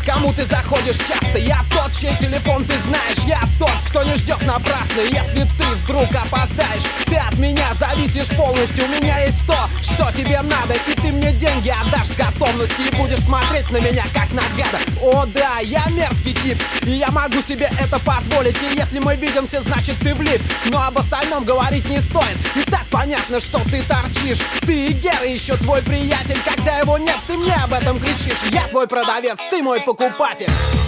кому ты заходишь часто. Я тот, чей телефон ты знаешь. Я тот, кто не ждет напрасно. Если ты вдруг опоздаешь, ты от меня зависишь полностью. У меня есть то, что тебе надо, и ты мне деньги отдашь с готовностью. И будешь смотреть на меня как на гада. О да, я мерзкий тип, и я могу себе это позволить. И если мы видимся, значит ты влип. Но об остальном говорить не стоит. И так понятно, что ты торчишь. Ты и Гера еще твой приятель. Когда его нет, ты мне об этом кричишь. Я твой продавец, ты мой покупатель.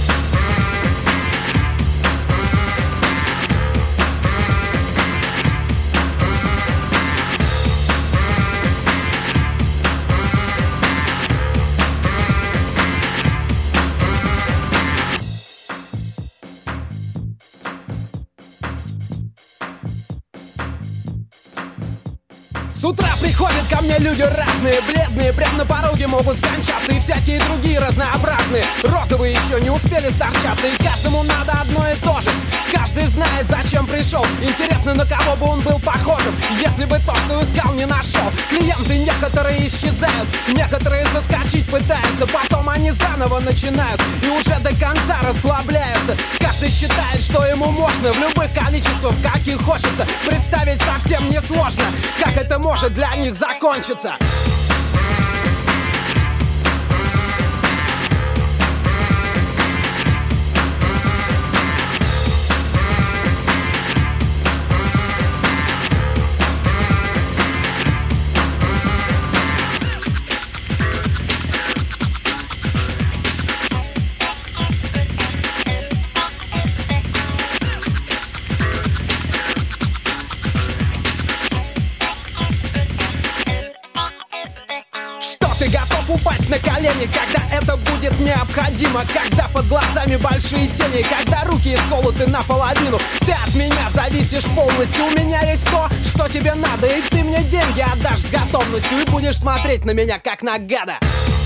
С утра приходят ко мне люди разные, бледные, прямо на пороге могут скончаться. И всякие другие разнообразные, розовые еще не успели сторчаться. И каждому надо одно и то же, каждый знает, зачем пришел. Интересно, на кого бы он был похожим, если бы то, что искал, не нашел. Клиенты некоторые исчезают, некоторые заскочить пытаются. Потом они заново начинают и уже до конца расслабляются. Каждый считает, что ему можно в любых количествах, каких хочется. Представить совсем несложно, как это может для них закончиться. Ты готов упасть на колени, когда это будет необходимо. Когда под глазами большие тени, когда руки исколоты наполовину. Ты от меня зависишь полностью. У меня есть то, что тебе надо, и ты мне деньги отдашь с готовностью. И будешь смотреть на меня как на гада.